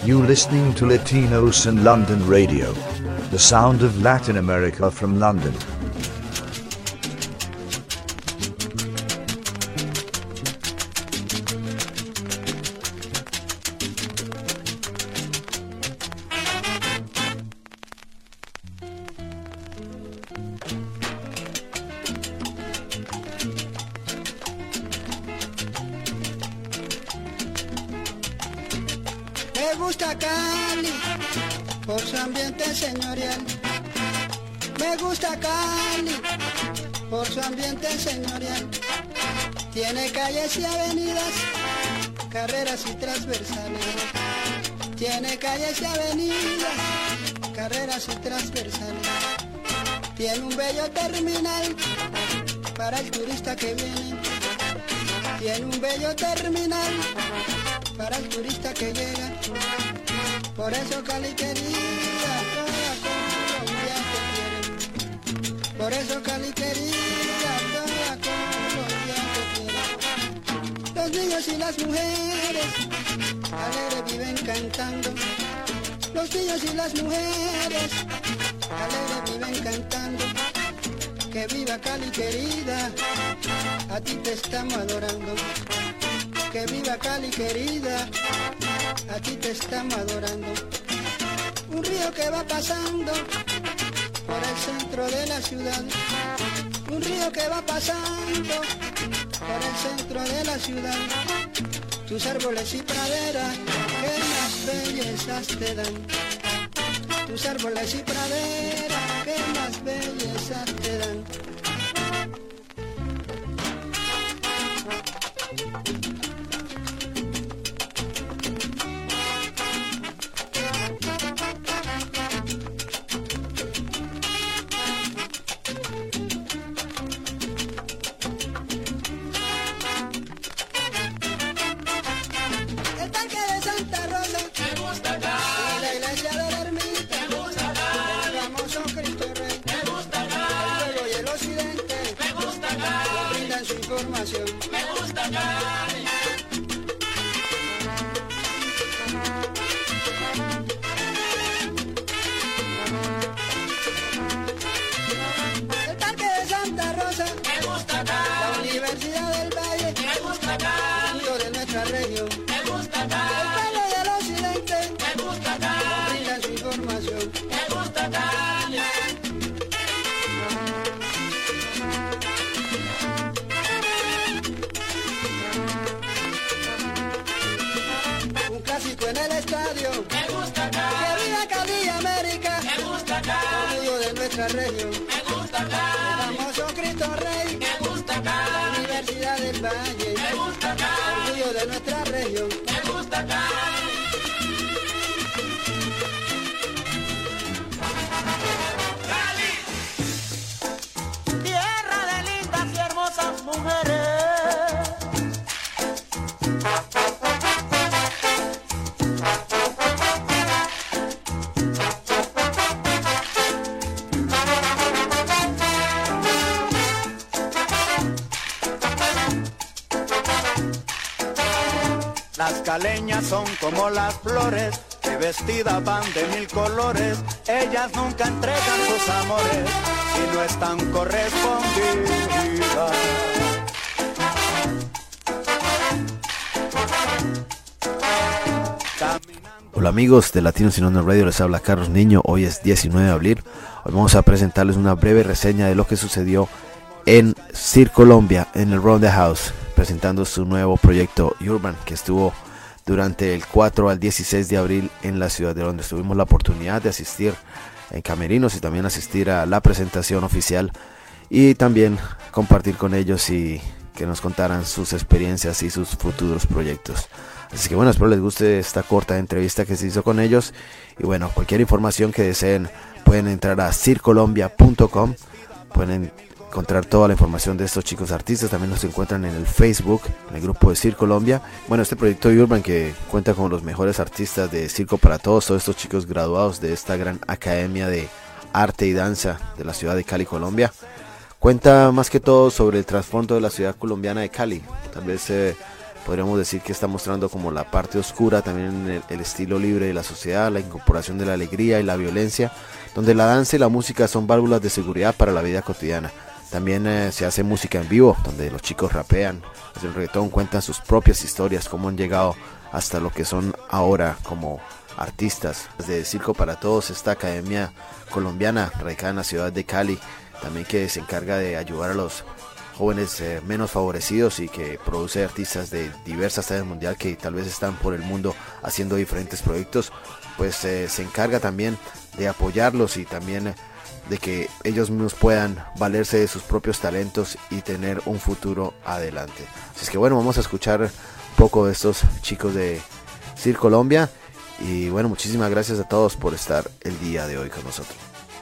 You listening to Latinos in London Radio, the sound of Latin America from London. Me gusta Cali por su ambiente señorial. Me gusta Cali por su ambiente señorial. Tiene calles y avenidas, carreras y transversales. Tiene calles y avenidas, carreras y transversales. Tiene un bello terminal para el turista que viene. Tiene un bello terminal para el turista que llega. Por eso Cali querida, toda Colombia te quiere. Por eso Cali querida, toda Colombia te quiere. Los niños y las mujeres alegres viven cantando. Los niños y las mujeres alegres viven cantando. Que viva Cali querida, a ti te estamos adorando. Que viva Cali querida, a ti te estamos adorando. Un río que va pasando por el centro de la ciudad. Un río que va pasando por el centro de la ciudad. Tus árboles y praderas, que más bellezas te dan. Tus árboles y praderas, que más bellezas te dan. Me gusta Cali. El Parque de Santa Rosa. Me gusta Cali. La Universidad del Valle. Me gusta Cali. El río de nuestra región. Me gusta Cali. El pueblo del occidente. Me gusta Cali. Brinda su información. Me gusta Cali. En el estadio, me gusta Cali. Que viva Cali América, me gusta Cali. Orgullo de nuestra región, me gusta Cali. El famoso Cristo Rey, me gusta Cali. La Universidad del Valle, me gusta Cali. Orgullo de nuestra región, me gusta Cali. Cali, tierra de lindas y hermosas mujeres. Las caleñas son como las flores, que vestidas van de mil colores. Ellas nunca entregan sus amores si no están correspondidas. Hola amigos de Latinos in London Radio, les habla Carlos Niño. Hoy es 19 de abril. Hoy vamos a presentarles una breve reseña de lo que sucedió en Circolombia, en el Roundhouse, presentando su nuevo proyecto Urban, que estuvo durante el 4 al 16 de abril en la ciudad de Londres. Tuvimos la oportunidad de asistir en camerinos y también asistir a la presentación oficial y también compartir con ellos y que nos contaran sus experiencias y sus futuros proyectos. Así que bueno, espero les guste esta corta entrevista que se hizo con ellos. Y bueno, cualquier información que deseen pueden entrar a circolombia.com. Pueden encontrar toda la información de estos chicos artistas. También los encuentran en el Facebook, en el grupo de Circolombia. Bueno, este proyecto Urban, que cuenta con los mejores artistas de Circo para Todos, todos estos chicos graduados de esta gran academia de arte y danza de la ciudad de Cali, Colombia. Cuenta más que todo sobre el trasfondo de la ciudad colombiana de Cali. Tal vez podríamos decir que está mostrando como la parte oscura, también el estilo libre de la sociedad, la incorporación de la alegría y la violencia, donde la danza y la música son válvulas de seguridad para la vida cotidiana. También se hace música en vivo, donde los chicos rapean, desde el reggaetón cuentan sus propias historias, cómo han llegado hasta lo que son ahora como artistas. Desde Circo para Todos, esta academia colombiana radicada en la ciudad de Cali, también que se encarga de ayudar a los jóvenes menos favorecidos y que produce artistas de diversas tallas mundial que tal vez están por el mundo haciendo diferentes proyectos, pues se encarga también de apoyarlos y también de que ellos mismos puedan valerse de sus propios talentos y tener un futuro adelante. Así es que bueno, vamos a escuchar un poco de estos chicos de Circo Colombia y bueno, muchísimas gracias a todos por estar el día de hoy con nosotros.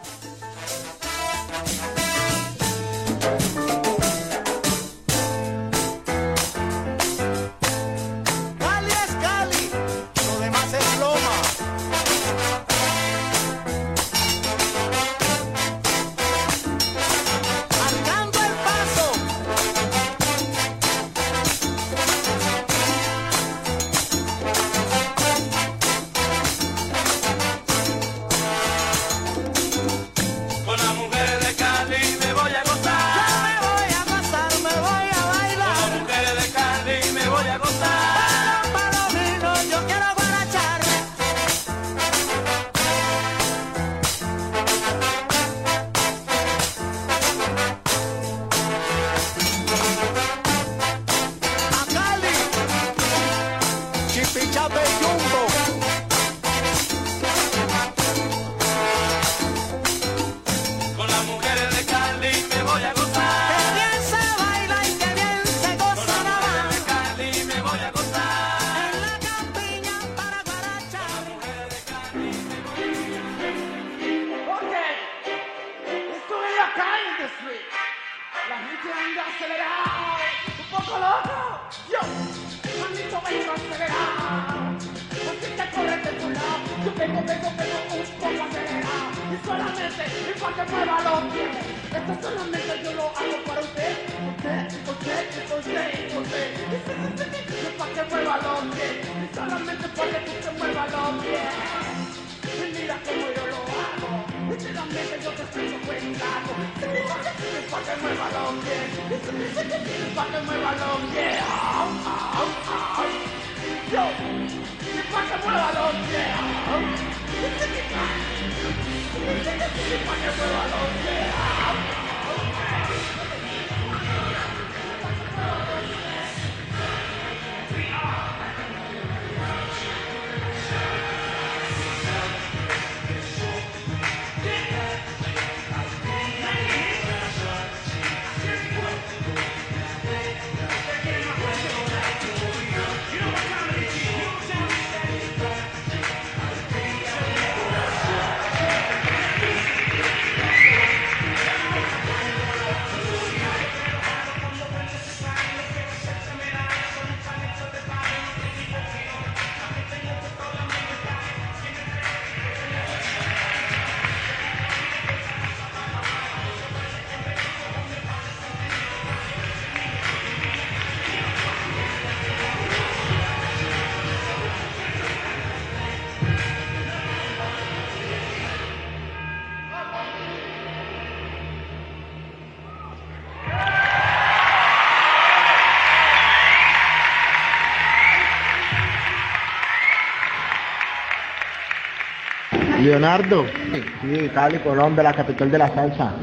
Leonardo, sí, Cali, Colombia, la capital de la salsa.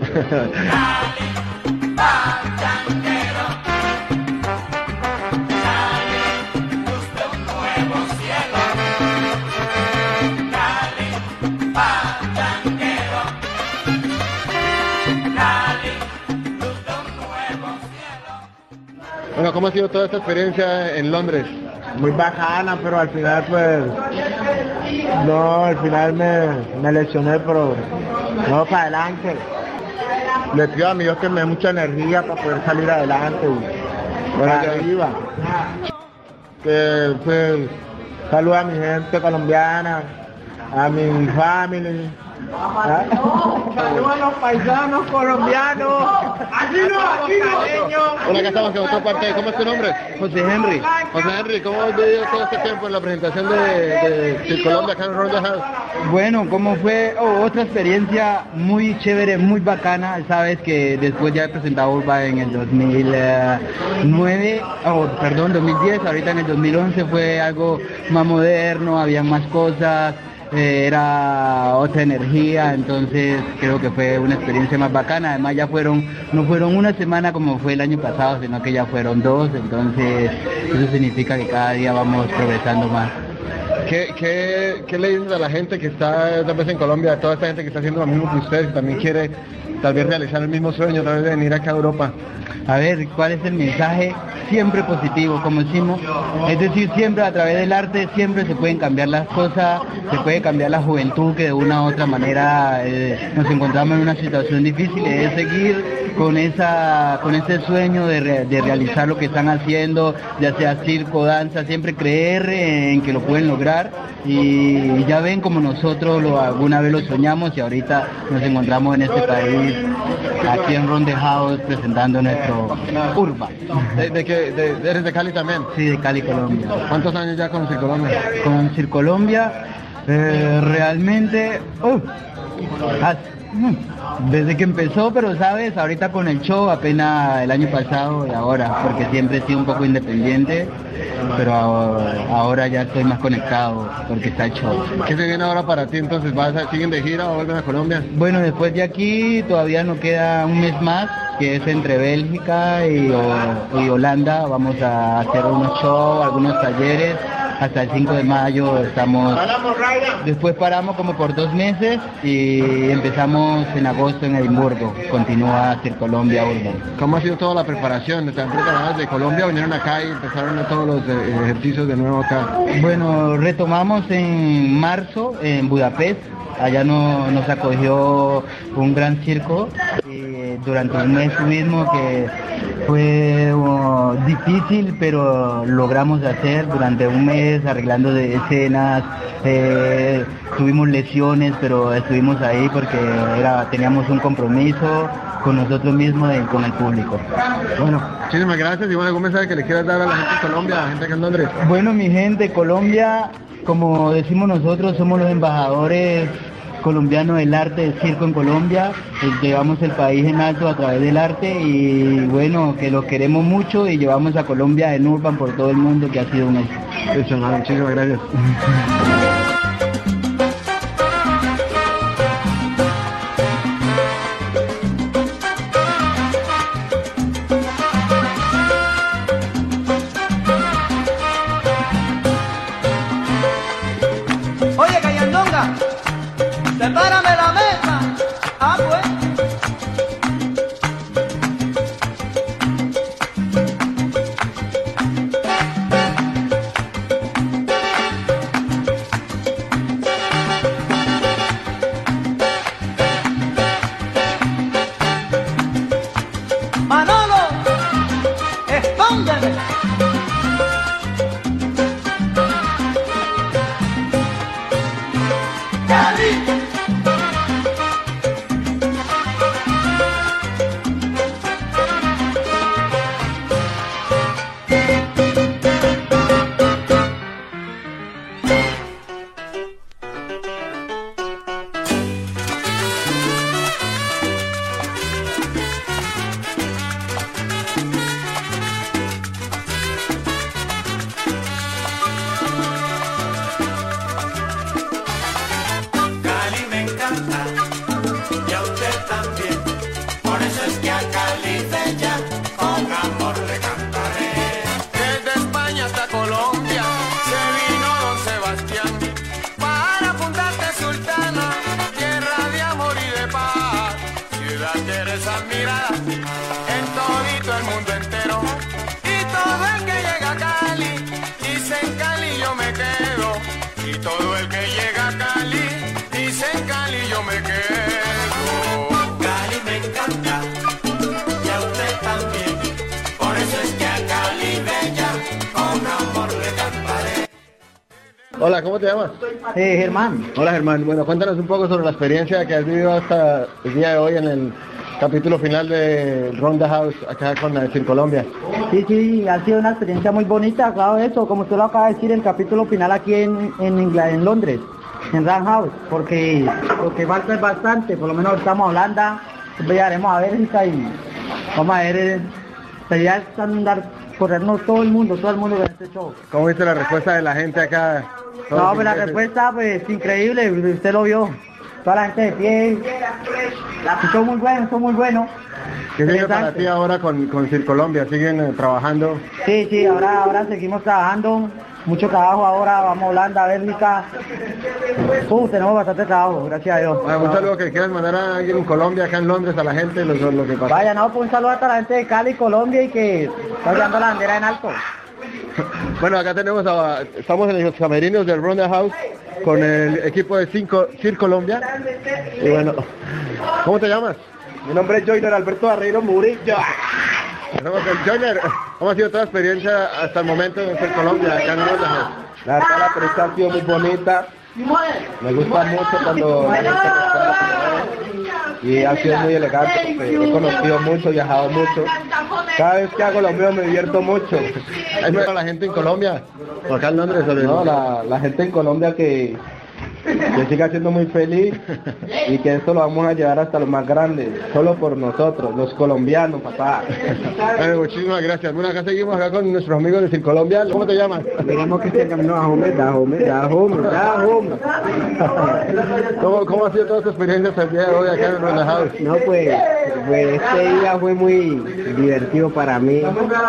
Bueno, ¿cómo ha sido toda esta experiencia en Londres? Muy bacana, pero al final pues... No, al final me lesioné, pero no, para adelante. Le pido a mi Dios que me dé mucha energía para poder salir adelante. Bueno, arriba. Que pues saludo a mi gente colombiana, a mi family, Saludos a los paisanos colombianos. Aquí no. Hola, acá estamos en otra parte. ¿Cómo es tu nombre? José Henry. José Henry, ¿cómo has vivido todo este tiempo en la presentación de Colombia acá en Round the House? Bueno, ¿cómo fue? Otra experiencia muy chévere, muy bacana. Sabes que después ya he presentado Urban en el 2009, 2010, ahorita en el 2011 fue algo más moderno, había más cosas. Era otra energía, entonces creo que fue una experiencia más bacana. Además ya no fueron una semana como fue el año pasado, sino que ya fueron 2, entonces eso significa que cada día vamos progresando más. ¿Qué le dices a la gente que está tal vez en Colombia, a toda esta gente que está haciendo lo mismo que ustedes, que también quiere tal vez realizar el mismo sueño, tal vez de venir acá a Europa? A ver, ¿cuál es el mensaje? Siempre positivo, como decimos, es decir, siempre a través del arte siempre se pueden cambiar las cosas, se puede cambiar la juventud que de una u otra manera nos encontramos en una situación difícil, es seguir con ese sueño de realizar lo que están haciendo, ya sea circo, danza, siempre creer en que lo pueden lograr y ya ven como nosotros alguna vez lo soñamos y ahorita nos encontramos en este país, aquí en Round the House presentando nuestro Urban. ¿Eres de Cali también? Sí, de Cali, Colombia. ¿Cuántos años ya con Circolombia? Con Circolombia, realmente, desde que empezó, pero sabes, ahorita con el show apenas el año pasado y ahora, porque siempre he sido un poco independiente, pero ahora ya estoy más conectado porque está el show. ¿Qué se viene ahora para ti entonces? ¿Siguen de gira o vuelven a Colombia? Bueno, después de aquí todavía nos queda un mes más, que es entre Bélgica y Holanda. Vamos a hacer unos shows, algunos talleres. Hasta el 5 de mayo estamos, después paramos como por 2 meses y empezamos en agosto en Edimburgo, continúa Circolombia Urban. ¿Cómo ha sido toda la preparación? ¿Están preparadas de Colombia? ¿Vinieron acá y empezaron todos los ejercicios de nuevo acá? Bueno, retomamos en marzo en Budapest, allá nos acogió un gran circo durante un mes tuvimos que fue difícil, pero logramos hacer durante un mes arreglando de escenas, tuvimos lesiones, pero estuvimos ahí porque teníamos un compromiso con nosotros mismos y con el público. Bueno, muchísimas gracias y bueno, ¿algún mensaje que le quieras dar a la gente de Colombia, a la gente acá en Londres? Bueno, mi gente, Colombia, como decimos nosotros, somos los embajadores colombiano del arte del circo en Colombia, llevamos el país en alto a través del arte y bueno, que lo queremos mucho y llevamos a Colombia en Urban por todo el mundo, que ha sido un éxito. Muchísimas gracias. Oye, Cayandonga, sepárame la mesa. Ah, pues. Manolo, espóndeme. Cali. Hola, ¿cómo te llamas? Germán. Hola Germán, bueno, cuéntanos un poco sobre la experiencia que has vivido hasta el día de hoy en el capítulo final de Round the House acá con Colombia. Sí, ha sido una experiencia muy bonita, claro eso, como usted lo acaba de decir, el capítulo final aquí en Londres, en Round House, porque lo que falta es bastante, por lo menos estamos a Holanda, llegaremos a Bélgica y vamos a ver, sería corrernos todo el mundo con este show. ¿Cómo viste la respuesta de la gente acá? No, pues la respuesta pues increíble, usted lo vio, toda la gente de pie, son muy buenos. ¿Qué sigue para ti ahora con Colombia? ¿Siguen trabajando? Sí, ahora seguimos trabajando, mucho trabajo ahora, vamos a Holanda, Bélgica, tenemos bastante trabajo, gracias a Dios. Un saludo que quieras mandar a alguien en Colombia, acá en Londres, a la gente, lo que pasa. Vaya, no, pues un saludo a toda la gente de Cali, Colombia y que está llevando la bandera en alto. Bueno, acá estamos en los camerinos del Round the House con el equipo de Cir Colombia. Y bueno, ¿cómo te llamas? Mi nombre es Joyner Alberto Barreiro Murillo. Estamos con Joyner. ¿Cómo ha sido toda la experiencia hasta el momento en Cir Colombia, acá en Round the House? La verdad, la experiencia ha sido muy bonita. Me gusta mucho cuando la gente y ha sido muy elegante porque he conocido mucho, viajado mucho. Cada vez que hago lo mío me divierto mucho. ¿Hay mucha la gente en Colombia? ¿O acá en Londres? No, la gente en Colombia que siga siendo muy feliz y que esto lo vamos a llevar hasta lo más grande, solo por nosotros, los colombianos, papá. Bueno, muchísimas gracias. Bueno, acá seguimos acá con nuestros amigos de Cir Colombia. ¿Cómo te llamas? Miremos que se camino a home. ¿Cómo ha sido toda tu experiencia hasta el día de hoy acá en Round the House? No, pues este día fue muy divertido para mí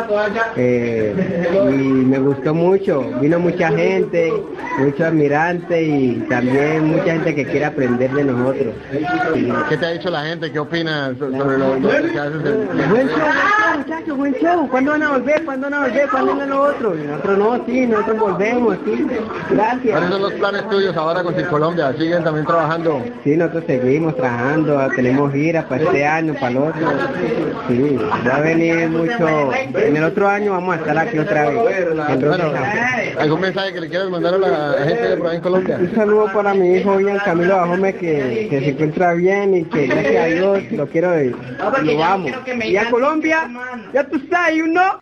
y me gustó mucho. Vino mucha gente, muchos admirantes y también mucha gente que quiere aprender de nosotros. ¿Qué te ha dicho la gente? ¿Qué opinas sobre lo que haces? Buen show, muchachos, buen show. ¿Cuándo van a volver? ¿Cuándo es lo otro? Y nosotros no, sí, nosotros volvemos, sí. Gracias. ¿Cuáles son los planes tuyos ahora con Cir Colombia? ¿Siguen también trabajando? Sí, nosotros seguimos trabajando, tenemos giras para este año, para el otro. Sí, va a venir mucho. En el otro año vamos a estar aquí otra vez. Bueno, ¿algún mensaje que le quieras mandar a la gente de por ahí en Colombia? Un saludo para mi hijo Ian Camilo Bajome que se encuentra bien y que gracias a Dios lo quiero y lo amo. Y a Colombia, ya tú sabes, you know.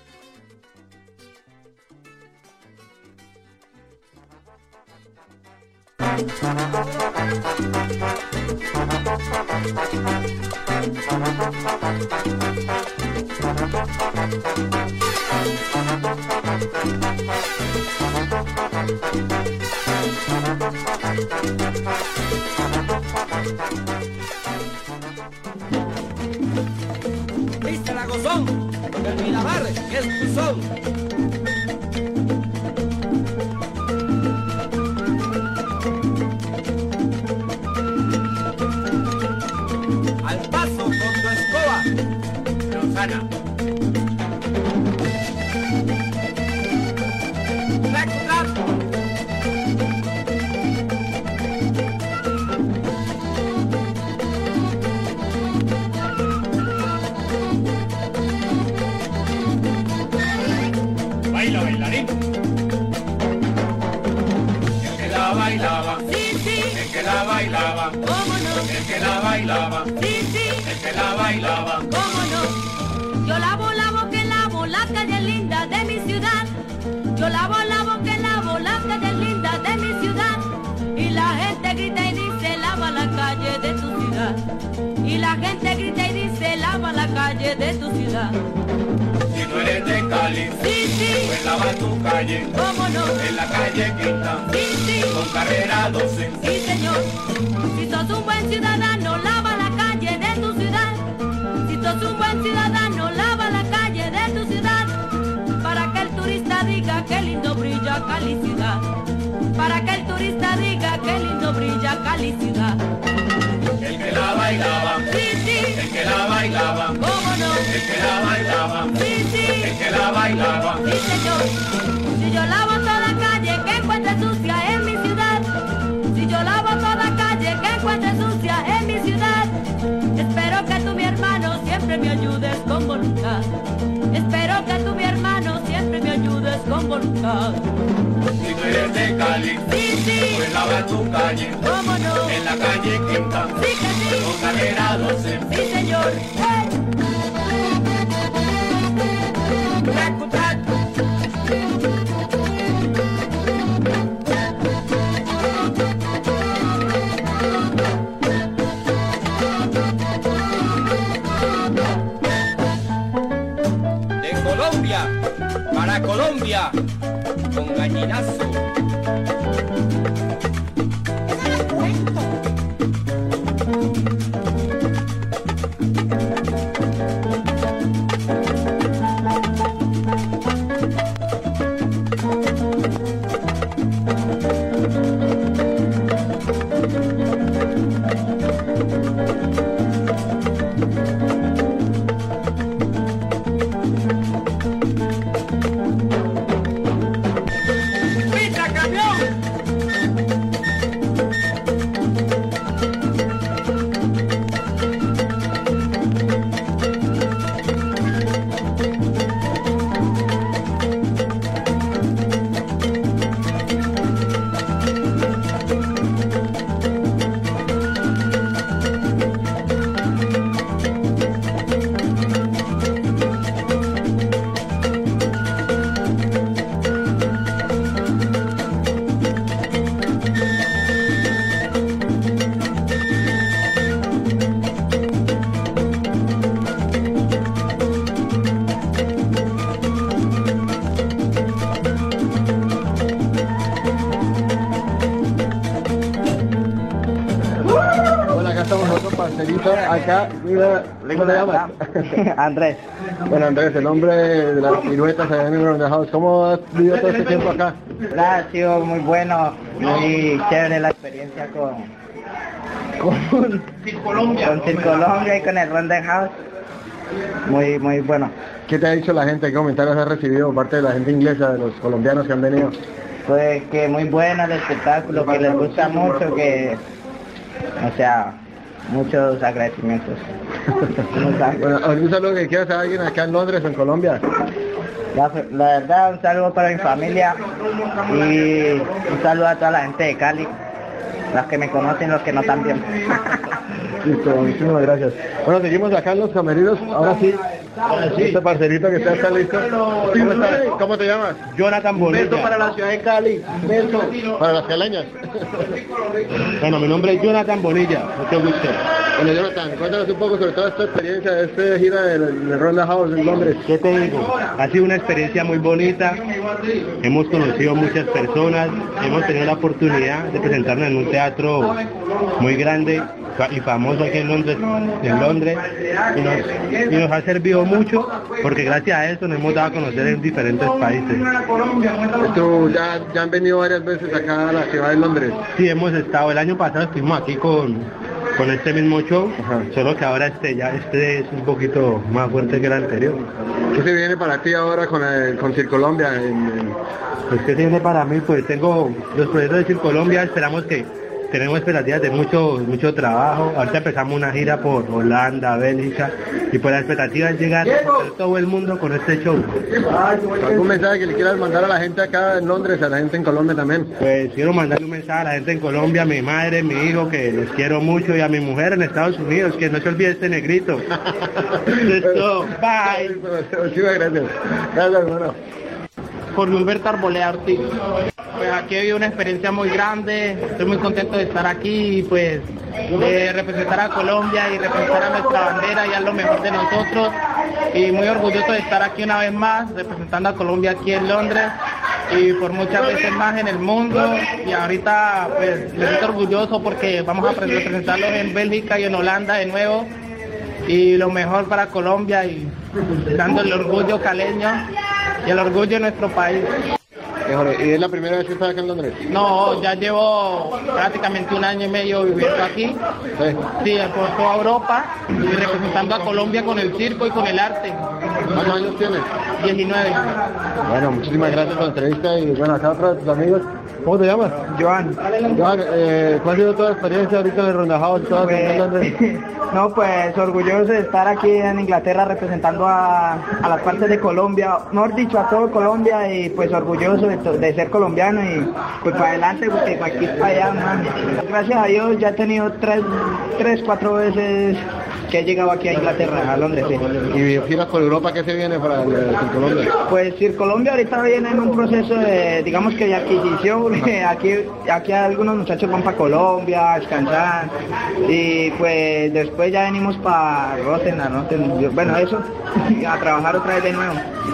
Viste la gozón, el Miramar es buzón. Al paso con tu escoba, Rosana. Baila, bailarín. El que la bailaba, Sí, el que la bailaba, cómo no, el que la bailaba, sí, el que la bailaba. cómo no. Yo lavo que lavo la calle linda de mi ciudad. Yo lavo que lavo la calle linda de mi ciudad. Y la gente grita y dice lava la calle de tu ciudad. Y la gente grita y dice lava la calle de tu ciudad. Si tú eres de Cali, Sí, pues lava tu calle, cómo no, en la calle Quinta, sí, con carrera 12. sí señor. Si sos un buen ciudadano, lava la calle de tu ciudad. Si sos un buen ciudadano, lava la calle de tu ciudad. Para que el turista diga que lindo brilla Cali ciudad. Para que el turista diga que lindo brilla Cali ciudad. El que la bailaba, Sí, el que la bailaba, cómo no, el que la bailaba, sí, el que la bailaba. sí señor. Si yo lavo toda calle que encuentre sucia en mi ciudad. Si yo lavo toda calle que encuentre sucia en mi ciudad. Espero que tú mi hermano siempre me ayudes con voluntad. Espero que tú mi hermano siempre me ayudes con voluntad. Si tú eres de Cali, a tu calle, ¿Cómo no? en la calle Quinta, Sí que sí. con carrera 12. Sí, señor. ¡Hey! De Colombia, para Colombia, con gallinazo. ¡Pita, camión! Hola, acá estamos nosotros, parcerito. Acá, mira, ¿cómo te llamas? Andrés. Bueno, Andrés, el hombre de las piruetas allá en el Round the House. ¿Cómo has vivido todo este tiempo acá? Ha sido muy bueno, muy chévere la experiencia con Circolombia y con el Round the House. Muy bueno. ¿Qué te ha dicho la gente? ¿Qué comentarios has recibido por parte de la gente inglesa, de los colombianos que han venido? Pues que muy bueno el espectáculo, que les gusta mucho, que, o sea, muchos agradecimientos. Bueno, ¿un saludo que quieras a alguien acá en Londres o en Colombia? La verdad, un saludo para mi familia y un saludo a toda la gente de Cali, los que me conocen, los que no también. Listo, muchísimas gracias. Bueno, seguimos acá en los camerinos. Ahora sí, este parcerito que está acá listo. ¿Cómo estás? ¿Cómo te llamas? Jonathan Bonilla. Beso para la ciudad de Cali. Beso. Para las caleñas. Bueno, mi nombre es Jonathan Bonilla, mucho gusto. Bueno, Jonathan, cuéntanos un poco sobre toda esta experiencia de esta gira del Round the House en Londres. ¿Qué te digo? Ha sido una experiencia muy bonita, hemos conocido muchas personas, hemos tenido la oportunidad de presentarnos en un teatro muy grande y famoso aquí en Londres y nos ha servido mucho porque gracias a eso nos hemos dado a conocer en diferentes países. ¿Tú ya han venido varias veces acá a la ciudad de Londres? Sí, hemos estado, el año pasado estuvimos aquí con este mismo show, solo que ahora este es un poquito más fuerte que el anterior. ¿Qué se viene para ti ahora con Circolombia? Pues ¿qué se viene para mí? Pues tengo los proyectos de Circolombia, esperamos que tenemos expectativas de mucho trabajo. Ahorita empezamos una gira por Holanda, Bélgica, y pues la expectativa es llegar a todo el mundo con este show. ¿Algún mensaje que le quieras mandar a la gente acá en Londres, a la gente en Colombia también? Pues quiero mandarle un mensaje a la gente en Colombia, a mi madre, mi hijo, que los quiero mucho, y a mi mujer en Estados Unidos, que no se olvide este negrito. Listo, bye. Muchísimas gracias. Gracias, hermano. Jorge Humberto Arboleda Ortiz. Pues aquí he vivido una experiencia muy grande, estoy muy contento de estar aquí y pues de representar a Colombia y representar a nuestra bandera y a lo mejor de nosotros, y muy orgulloso de estar aquí una vez más representando a Colombia aquí en Londres y por muchas veces más en el mundo, y ahorita pues me siento orgulloso porque vamos a representarlos en Bélgica y en Holanda de nuevo, y lo mejor para Colombia y dando el orgullo caleño y el orgullo de nuestro país. ¿Y es la primera vez que estás acá en Londres? No, ya llevo prácticamente 1 año y medio viviendo aquí, sí, por toda Europa, y representando a Colombia con el circo y con el arte. ¿Cuántos años tienes? 19. Bueno, muchísimas gracias por la entrevista y bueno, acá otros amigos. ¿Cómo te llamas? Joan. Joan, ¿cuál ha sido toda la experiencia ahorita en el Round the House? No, pues orgulloso de estar aquí en Inglaterra representando a las partes de Colombia, mejor dicho, a todo Colombia, y pues orgulloso de ser colombiano y pues para adelante, porque para aquí para allá, man. Gracias a Dios ya he tenido tres, 4 veces que he llegado aquí a Inglaterra, a Londres, sí. ¿Y giras por Europa? ¿Qué se viene para Colombia? Pues Colombia ahorita viene en un proceso de, digamos que de adquisición, porque aquí algunos muchachos van para Colombia a descansar, y pues después ya venimos para Rotterdam, ¿no? Bueno, eso, a trabajar otra vez de nuevo.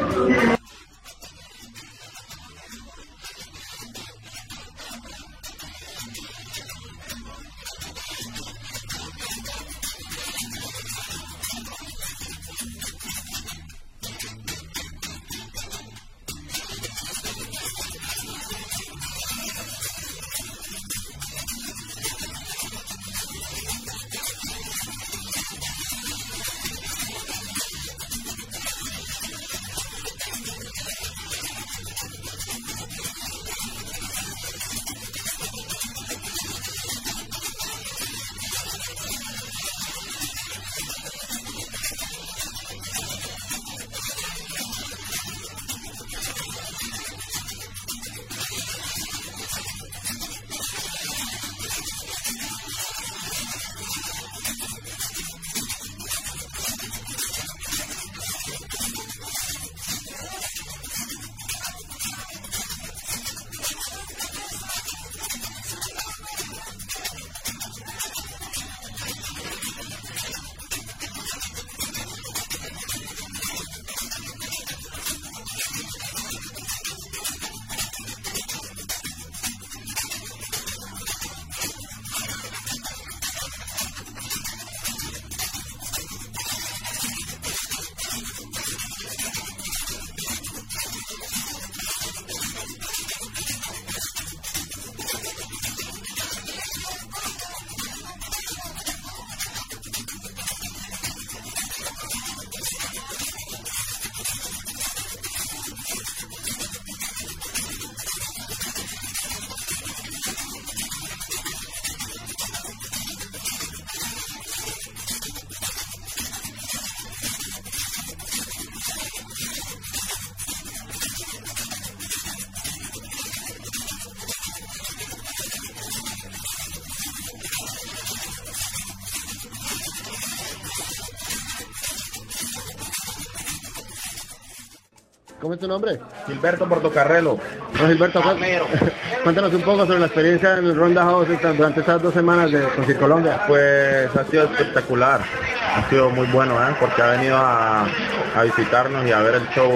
¿Cómo es tu nombre? Gilberto Portocarrelo. No, Gilberto, cuéntanos un poco sobre la experiencia en el Round the House durante estas 2 semanas con Circolombia. Pues ha sido espectacular, ha sido muy bueno, porque ha venido a visitarnos y a ver el show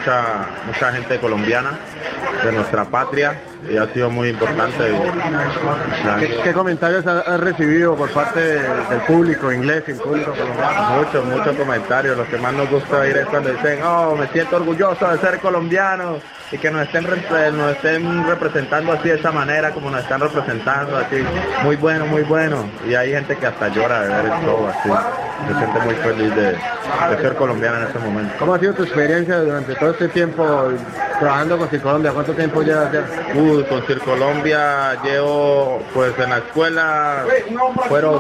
mucha gente colombiana de nuestra patria, y ha sido muy importante. ¿Qué comentarios has recibido por parte del público inglés y el público colombiano? Muchos comentarios. Lo que más nos gusta oír es cuando dicen, oh, me siento orgulloso de ser colombiano, y que nos estén representando así de esa manera como nos están representando, así, muy bueno. Y hay gente que hasta llora de ver el show, así. Se siente muy feliz de ser colombiano en este momento. ¿Cómo ha sido tu experiencia durante todo este tiempo trabajando con Circolombia? ¿Cuánto tiempo llevas ya? Con Circolombia llevo, pues en la escuela fueron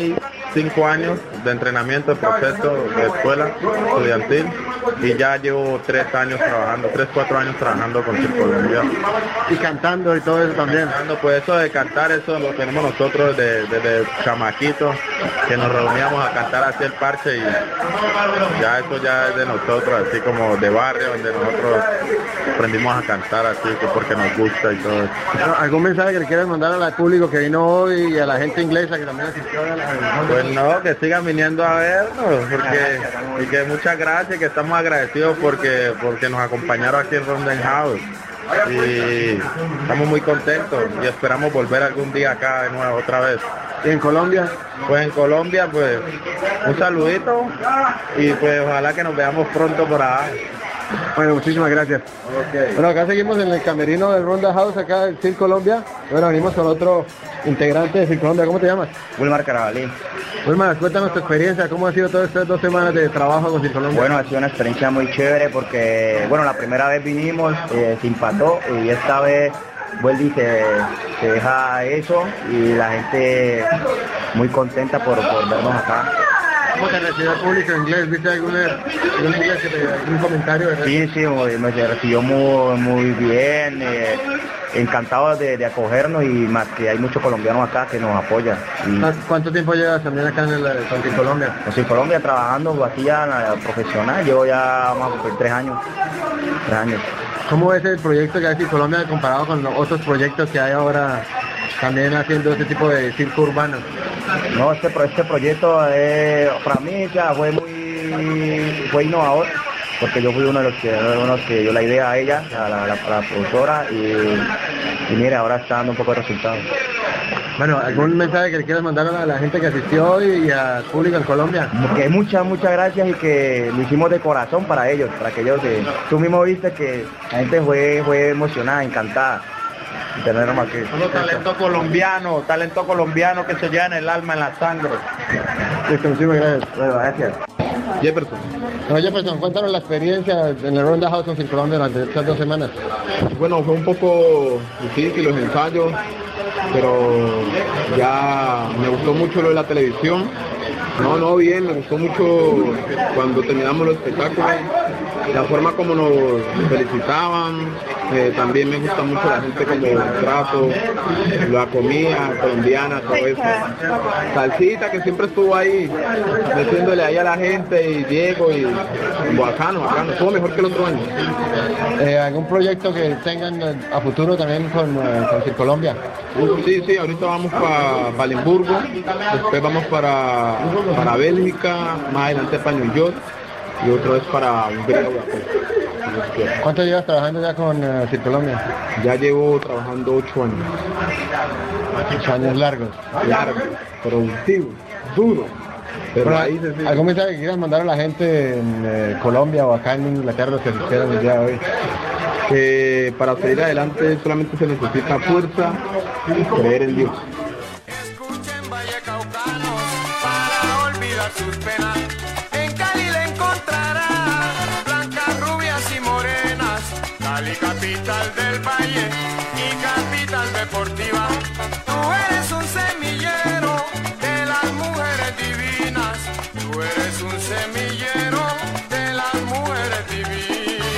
5 años de entrenamiento, de proceso de escuela estudiantil, y ya llevo 4 años trabajando con Circolombia. Y cantando y todo eso también. Pues eso de cantar, eso lo tenemos nosotros desde chamaquitos, que nos reuníamos a cantar así el parche, y ya eso ya es de nosotros, así como de barrio, donde nosotros aprendimos a cantar así, porque nos gusta y todo eso. ¿Algún mensaje que le quieras mandar al público que vino hoy y a la gente inglesa que también asistió a la... Pues no, que sigan viniendo a vernos, y que muchas gracias, que estamos agradecidos porque nos acompañaron aquí en Round the House, y estamos muy contentos y esperamos volver algún día acá de nuevo otra vez. ¿Y en Colombia? Pues en Colombia, pues un saludito, y pues ojalá que nos veamos pronto por allá. Bueno, muchísimas gracias. Okay. Bueno, acá seguimos en el camerino del Round the House, acá en Circolombia. Bueno, venimos con otro integrante de Circolombia. ¿Cómo te llamas? Wilmar Carabalí. Wilmar, cuéntanos tu experiencia. ¿Cómo ha sido todas estas 2 semanas de trabajo con Circolombia? Bueno, ha sido una experiencia muy chévere porque, bueno, la primera vez vinimos, se empató, y esta vez vuelve y se deja eso y la gente muy contenta por vernos acá. ¿Cómo te recibió el público en inglés? ¿Viste algún inglés que te algún comentario? Sí, me recibió muy bien, encantado de acogernos y más que hay muchos colombianos acá que nos apoyan. ¿Cuánto tiempo llevas también acá en Colombia? Pues en Colombia trabajando aquí ya profesional, llevo ya más de 3 años. ¿Cómo es el proyecto que hay en Colombia comparado con los otros proyectos que hay ahora también haciendo este tipo de circo urbano? No, este proyecto para mí ya fue innovador, porque yo fui uno de los que dio la idea a ella, a la productora, y mira, ahora está dando un poco de resultados. Bueno, ¿algún mensaje que le quieras mandar a la gente que asistió y al público en Colombia? Que muchas gracias y que lo hicimos de corazón para ellos, para que ellos, tú mismo viste que la gente fue emocionada, encantada. Solo talento colombiano que se lleva en el alma, en la sangre. Muchísimas gracias. Bueno, gracias. Jefferson, cuéntanos la experiencia en el Ronda House en Colombia durante estas 2 semanas. Bueno, fue un poco difícil los ensayos, pero ya me gustó mucho lo de la televisión. Bien, me gustó mucho cuando terminamos los espectáculos, la forma como nos felicitaban, también me gusta mucho la gente como el trato, la comida colombiana, todo eso. Salsita que siempre estuvo ahí, metiéndole ahí a la gente y Diego y bacano, estuvo mejor que el otro año. ¿Algún proyecto que tengan a futuro también con Colombia? Sí, ahorita vamos para Limburgo, después vamos para Bélgica, más adelante para New York y otro es para Hungría. ¿Cuánto llevas trabajando ya con Colombia? Ya llevo trabajando 8 años. 8 años largos, productivo, duro. Pero ¿algún mensaje que quieras mandar a la gente en Colombia o acá en Inglaterra, los que asistieron el día de hoy? Que para salir adelante solamente se necesita fuerza y creer en Dios. Escuchen vallecaucanos para olvidar sus penas. En Cali le encontrará blancas, rubias y morenas. Cali, capital del valle y capital deportiva. Tú eres un semillero de las mujeres divinas. Tú eres un semillero de las mujeres divinas.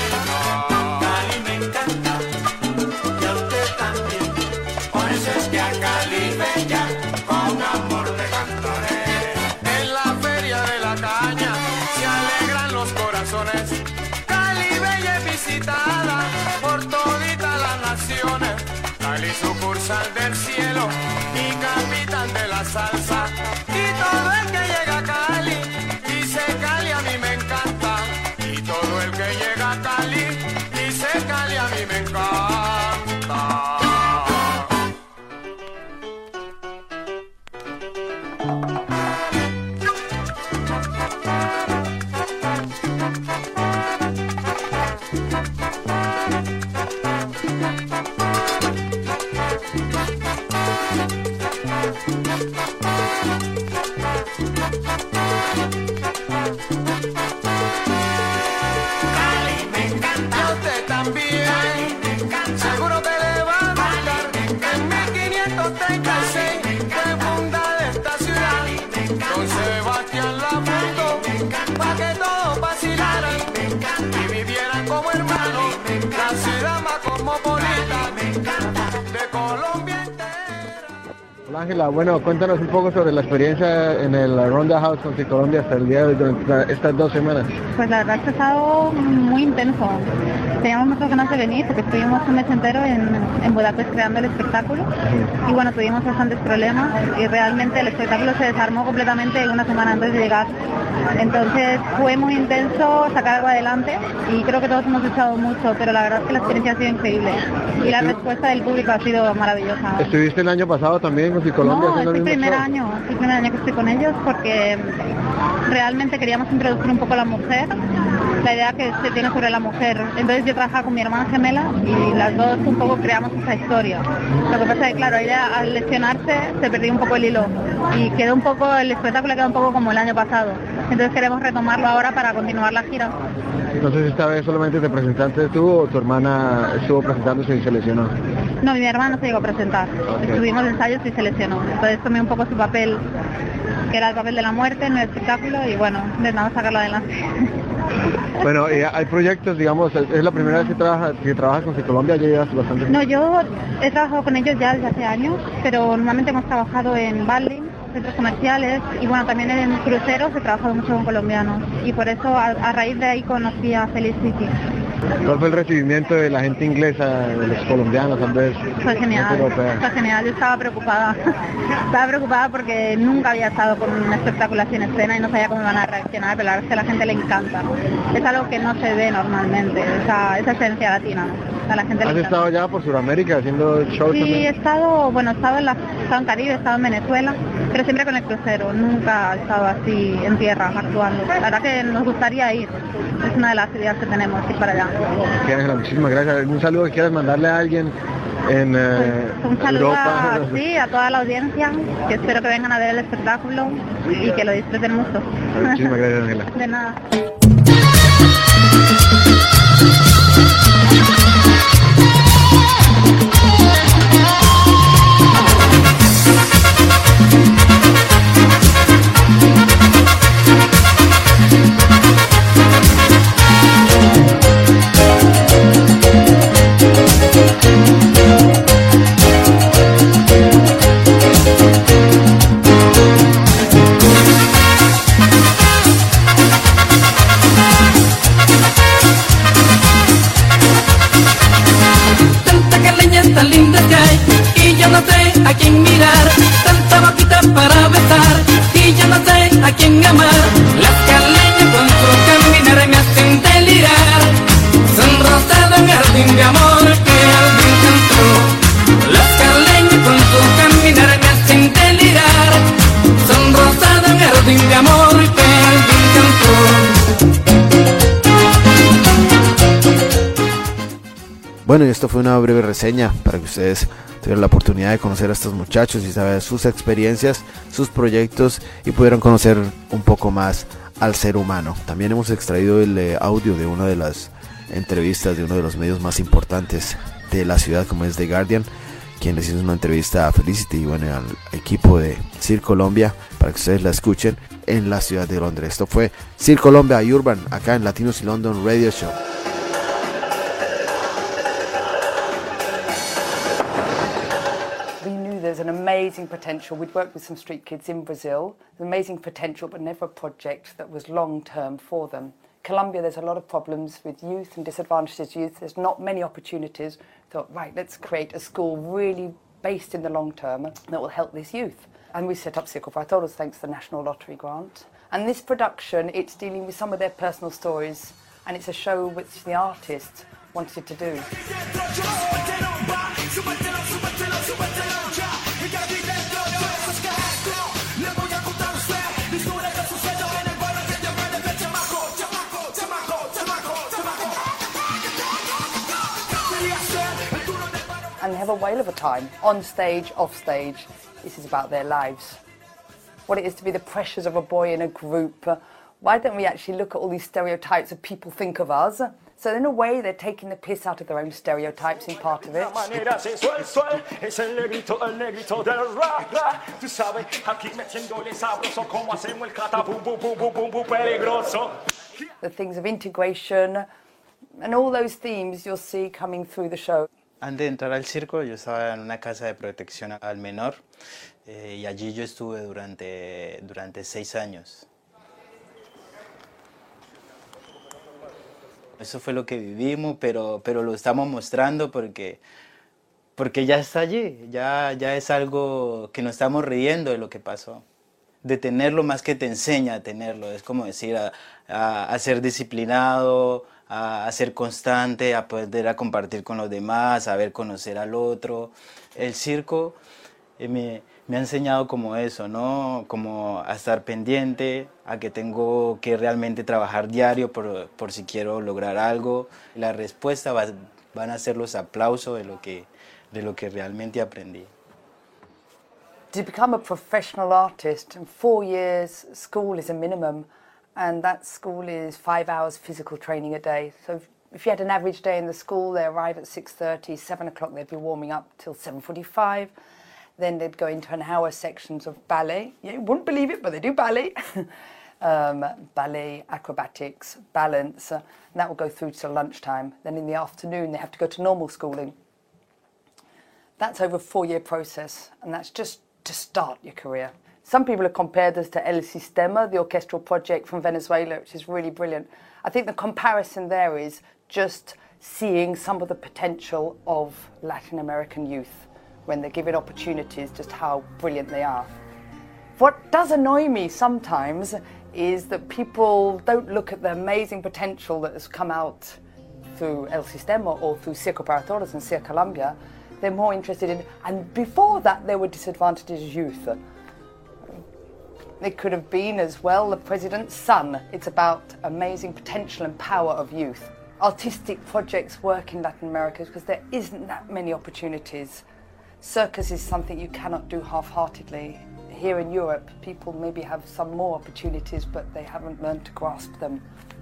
Cali bella es visitada por toditas las naciones. Cali sucursal del cielo y capital de la salsa. Y todo el que llega a Cali dice Cali a mí me encanta. Y todo el que llega a Cali dice Cali a mí me encanta. Ángela, bueno, cuéntanos un poco sobre la experiencia en el Ronda House con Colombia hasta el día de hoy, durante estas 2 semanas. Pues la verdad es que ha estado muy intenso. Teníamos muchas ganas de venir porque estuvimos un mes entero en Budapest creando el espectáculo y bueno, tuvimos bastantes problemas y realmente el espectáculo se desarmó completamente 1 semana antes de llegar. Entonces fue muy intenso sacar algo adelante y creo que todos hemos luchado mucho, pero la verdad es que la experiencia ha sido increíble y la respuesta del público ha sido maravillosa. ¿Estuviste el año pasado también con Colombia? No, es el primer año que estoy con ellos porque realmente queríamos introducir un poco a la mujer, la idea que se tiene sobre la mujer. Entonces yo trabajaba con mi hermana gemela y las dos un poco creamos esa historia. Lo que pasa es que claro, ella al lesionarse se perdió un poco el hilo y quedó un poco, el espectáculo quedó un poco como el año pasado. Entonces queremos retomarlo ahora para continuar la gira. Entonces esta vez solamente te presentaste tú o tu hermana estuvo presentándose y se lesionó. No, mi hermano se llegó a presentar. Okay. Estuvimos ensayos y se lesionó. Entonces tomé un poco su papel, que era el papel de la muerte en el espectáculo, y bueno, intentamos sacarlo adelante. Bueno, hay proyectos, digamos, es la primera vez que trabajas con Cicolombia, ya llevas bastante. No, yo he trabajado con ellos ya desde hace años, pero normalmente hemos trabajado en Berlín, centros comerciales, y bueno, también en cruceros he trabajado mucho con colombianos, y por eso a raíz de ahí conocí a Felicity. ¿Cuál fue el recibimiento de la gente inglesa, de los colombianos, tal vez? Fue genial, yo estaba preocupada. Estaba preocupada porque nunca había estado con un espectáculo así en escena y no sabía cómo iban a reaccionar, pero la verdad es que a la gente le encanta. Es algo que no se ve normalmente, esa esencia latina. A la gente le ¿Has estado ya por Sudamérica haciendo shows? Sí, también? he estado en Caribe, he estado en Venezuela, pero siempre con el crucero, nunca he estado así en tierra actuando. La verdad que nos gustaría ir, es una de las ideas que tenemos, ir para allá. Ok, Ángela, muchísimas gracias. ¿Un saludo que quieras mandarle a alguien en un saludo Europa? A toda la audiencia, que espero que vengan a ver el espectáculo y que lo disfruten mucho. Muchísimas gracias, Ángela. De nada. Tan linda que hay y yo no sé a quién mirar, tanta boquita para besar y yo no sé a quién amar. Las caleñas con su caminar me hacen delirar, son rosado un jardín de amor que alguien cantó. Las caleñas con su caminar me hacen delirar, son rosado un jardín de amor que alguien cantó. Bueno, y esto fue una breve reseña para que ustedes tuvieran la oportunidad de conocer a estos muchachos y saber sus experiencias, sus proyectos y pudieran conocer un poco más al ser humano. También hemos extraído el audio de una de las entrevistas de uno de los medios más importantes de la ciudad, como es The Guardian, quien les hizo una entrevista a Felicity y bueno, al equipo de Circolombia, para que ustedes la escuchen en la ciudad de Londres. Esto fue Circolombia y Urban, acá en Latinos y London Radio Show. There's an amazing potential. We'd worked with some street kids in Brazil. Amazing potential, but never a project that was long-term for them. Colombia, there's a lot of problems with youth and disadvantaged youth. There's not many opportunities. Thought, right, let's create a school really based in the long term that will help this youth. And we set up Circle for Todos thanks to the National Lottery grant. And this production, it's dealing with some of their personal stories, and it's a show which the artists wanted to do. And they have a whale of a time, on stage, off stage. This is about their lives. What it is to be the pressures of a boy in a group. Why don't we actually look at all these stereotypes that people think of us? So in a way, they're taking the piss out of their own stereotypes in part of it. The things of integration and all those themes you'll see coming through the show. Antes de entrar al circo, yo estaba en una casa de protección al menor y allí yo estuve durante 6 años. Eso fue lo que vivimos, pero lo estamos mostrando porque ya está allí, ya es algo que nos estamos riendo de lo que pasó. De tenerlo más que te enseña a tenerlo, es como decir, a ser disciplinado, a ser constante, a poder compartir con los demás, a ver conocer al otro. El circo me ha enseñado como eso, ¿no? Como a estar pendiente, a que tengo que realmente trabajar diario por si quiero lograr algo. La respuesta van a ser los aplausos de lo que realmente aprendí. To become a professional artist, in 4 years, school is a minimum, and that school is 5 hours physical training a day. So if you had an average day in the school, they arrive at 6:30, 7 o'clock they'd be warming up till 7:45. Then they'd go into an hour sections of ballet. You wouldn't believe it, but they do ballet. Ballet, acrobatics, balance, and that will go through till lunchtime. Then in the afternoon they have to go to normal schooling. That's over a 4-year process, and that's just to start your career. Some people have compared this to El Sistema, the orchestral project from Venezuela, which is really brilliant. I think the comparison there is just seeing some of the potential of Latin American youth when they're given opportunities, just how brilliant they are. What does annoy me sometimes is that people don't look at the amazing potential that has come out through El Sistema or through Circo para Todos and Circo Colombia. They're more interested in, and before that there were disadvantaged youth. It could have been as well the president's son. It's about amazing potential and power of youth. Artistic projects work in Latin America because there isn't that many opportunities. Circus is something you cannot do half-heartedly. Here in Europe, people maybe have some more opportunities, but they haven't learned to grasp them.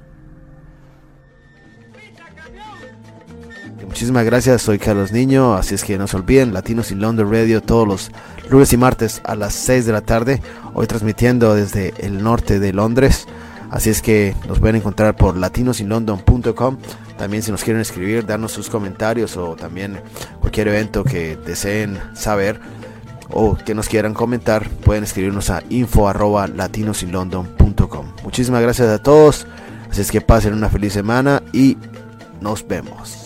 Muchísimas gracias, soy Carlos Niño, así es que no se olviden, Latinos in London Radio todos los lunes y martes a las 6 de la tarde, hoy transmitiendo desde el norte de Londres, así es que nos pueden encontrar por latinosinlondon.com, también si nos quieren escribir, darnos sus comentarios o también cualquier evento que deseen saber o que nos quieran comentar, pueden escribirnos a info@latinosinlondon.com. Muchísimas gracias a todos, así es que pasen una feliz semana y nos vemos.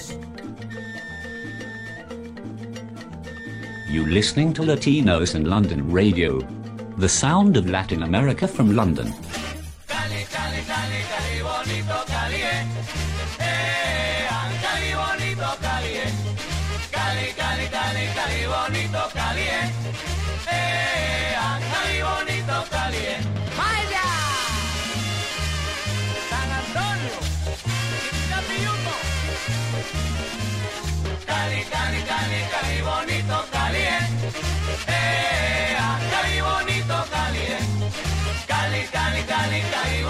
You listening to Latinos in London Radio, the sound of Latin America from London. Cali, Cali, Cali, Cali, bonito, Cali, Cali, bonito, Cali, Cali, Cali, Cali, Cali, bonito, Cali, Cali, bonito, Cali. ¡Vaya! San Antonio, Itapiyuto. Cali, Cali, Cali, Cali, bonito, Cali, Cali, bonito, Cali, Cali, Cali, Cali, Cali,